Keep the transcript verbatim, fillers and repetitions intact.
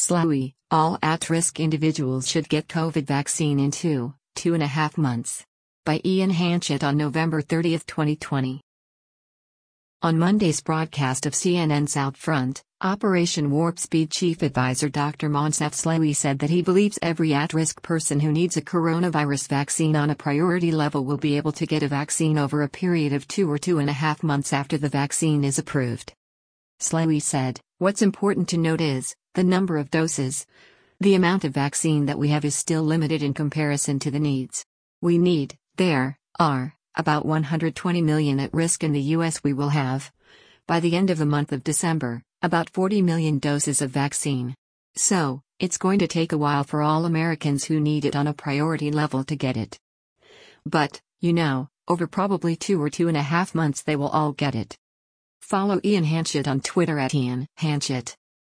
Slowy, all at-risk individuals should get COVID vaccine in two, two and a half months. By Ian Hanchett on November thirtieth, twenty twenty. On Monday's broadcast of C N N's Outfront, Operation Warp Speed Chief Advisor Doctor Moncef Slaoui said that he believes every at-risk person who needs a coronavirus vaccine on a priority level will be able to get a vaccine over a period of two or two and a half months after the vaccine is approved. Slaoui said, "What's important to note is, the number of doses. The amount of vaccine that we have is still limited in comparison to the needs. We need, there are, about one hundred twenty million at risk in the U S. We will have, by the end of the month of December, about forty million doses of vaccine. So, it's going to take a while for all Americans who need it on a priority level to get it. But, you know, over probably two or two and a half months they will all get it." Follow Ian Hanchett on Twitter at Ian Hanchett.